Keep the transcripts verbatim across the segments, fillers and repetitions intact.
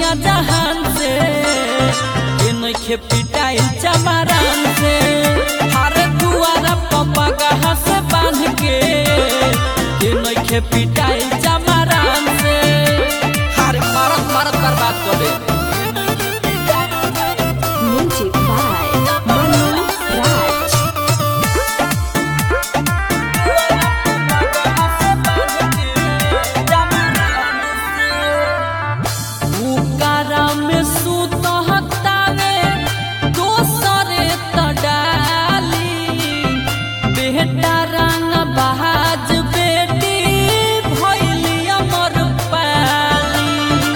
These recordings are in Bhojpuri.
दुनिया जहान से ये नइखे पिटाई चमारान से हर दुआरा पप्पा गहा से बांध के ये नइखे पिटाई चमारान से हर मारत मारत बर्बाद कर दे। Music by Manu Raj. उकारा में सूत हतावे दोसरे तडाली बेटा रंग बहाज बेटी भइली अमर पाली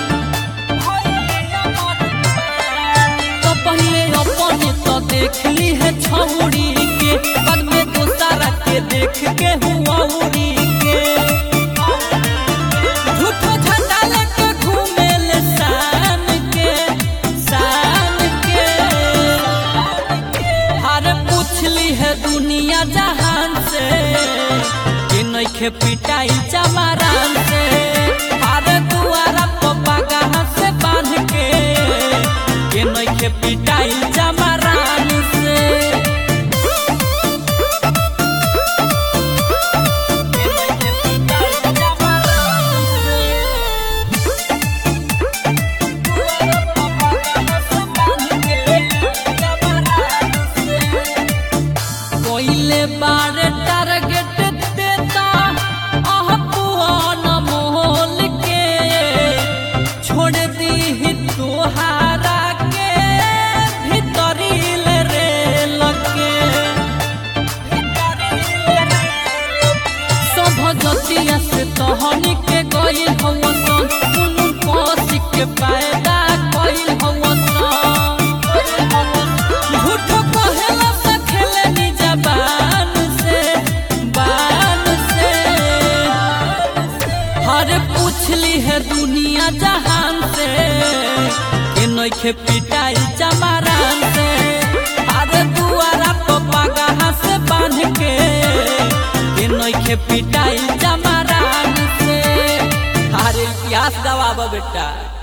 तो पहले अपने तो देखली है छौड़ी के बाद में दोसरा के देख के हुआ उड़ी के झूठो झंडा लेके घूमेले शान के शान के हर पूछली है दुनिया जहान से कि नइखे पिटाई चमारान से हर दुआरा पप्पा गहा से बांध के कि नइखे पिटाई चमारान से कोइले बारे टारगेट देता आह पुआन मोहल के छोड़ दी ही तोहारा के भीतरील रे लगे सब जतिया से तहनी के गई हवसन कुनु कोसी के पैदा कइल हवसन झूठो कहेला से खेले नी जबान से बान से हर पूछली है दुनिया जहान से कि नइखे पिटाई चमारान से हर दुआरा पप्पा गहा से बांध के कि नइखे पिटाई चमारान से हर इतिहास गवाब बेटा।